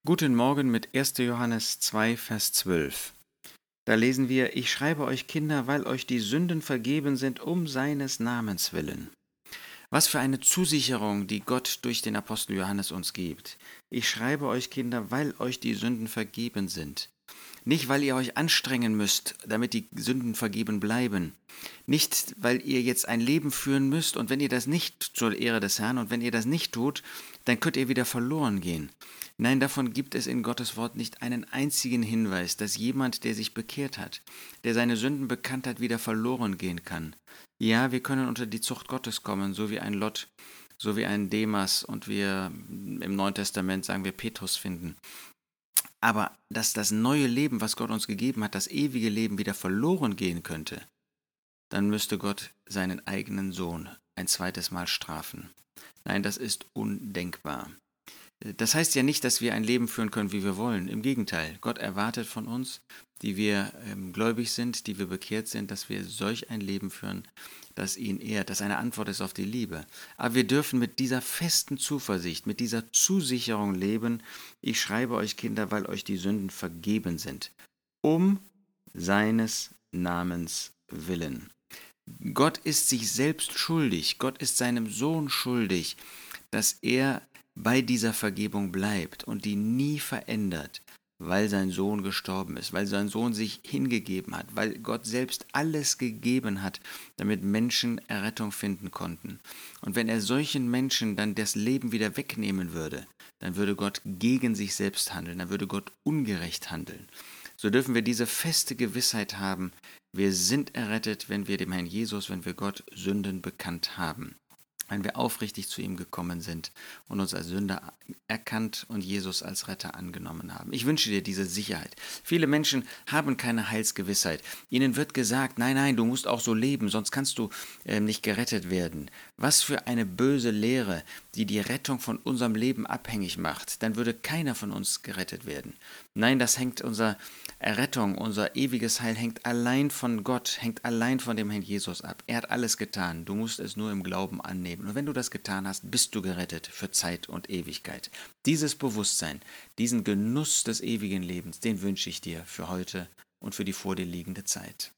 Guten Morgen mit 1. Johannes 2, Vers 12. Da lesen wir: Ich schreibe euch, Kinder, weil euch die Sünden vergeben sind, um seines Namens willen. Was für eine Zusicherung, die Gott durch den Apostel Johannes uns gibt. Ich schreibe euch, Kinder, weil euch die Sünden vergeben sind. Nicht, weil ihr euch anstrengen müsst, damit die Sünden vergeben bleiben. Nicht, weil ihr jetzt ein Leben führen müsst und wenn ihr das nicht zur Ehre des Herrn und wenn ihr das nicht tut, dann könnt ihr wieder verloren gehen. Nein, davon gibt es in Gottes Wort nicht einen einzigen Hinweis, dass jemand, der sich bekehrt hat, der seine Sünden bekannt hat, wieder verloren gehen kann. Ja, wir können unter die Zucht Gottes kommen, so wie ein Lot, so wie ein Demas und wir im Neuen Testament sagen wir Petrus finden. Aber dass das neue Leben, was Gott uns gegeben hat, das ewige Leben wieder verloren gehen könnte, dann müsste Gott seinen eigenen Sohn ein zweites Mal strafen. Nein, das ist undenkbar. Das heißt ja nicht, dass wir ein Leben führen können, wie wir wollen. Im Gegenteil, Gott erwartet von uns, die wir gläubig sind, die wir bekehrt sind, dass wir solch ein Leben führen, das ihn ehrt, das eine Antwort ist auf die Liebe. Aber wir dürfen mit dieser festen Zuversicht, mit dieser Zusicherung leben: Ich schreibe euch, Kinder, weil euch die Sünden vergeben sind, um seines Namens willen. Gott ist sich selbst schuldig, Gott ist seinem Sohn schuldig, dass er bei dieser Vergebung bleibt und die nie verändert, weil sein Sohn gestorben ist, weil sein Sohn sich hingegeben hat, weil Gott selbst alles gegeben hat, damit Menschen Errettung finden konnten. Und wenn er solchen Menschen dann das Leben wieder wegnehmen würde, dann würde Gott gegen sich selbst handeln, dann würde Gott ungerecht handeln. So dürfen wir diese feste Gewissheit haben: Wir sind errettet, wenn wir dem Herrn Jesus, wenn wir Gott Sünden bekannt haben, wenn wir aufrichtig zu ihm gekommen sind und uns als Sünder erkannt und Jesus als Retter angenommen haben. Ich wünsche dir diese Sicherheit. Viele Menschen haben keine Heilsgewissheit. Ihnen wird gesagt: Nein, du musst auch so leben, sonst kannst du nicht gerettet werden. Was für eine böse Lehre, die die Rettung von unserem Leben abhängig macht. Dann würde keiner von uns gerettet werden. Nein, das hängt unsere Errettung, unser ewiges Heil hängt allein von Gott, hängt allein von dem Herrn Jesus ab. Er hat alles getan. Du musst es nur im Glauben annehmen. Und wenn du das getan hast, bist du gerettet für Zeit und Ewigkeit. Dieses Bewusstsein, diesen Genuss des ewigen Lebens, den wünsche ich dir für heute und für die vor dir liegende Zeit.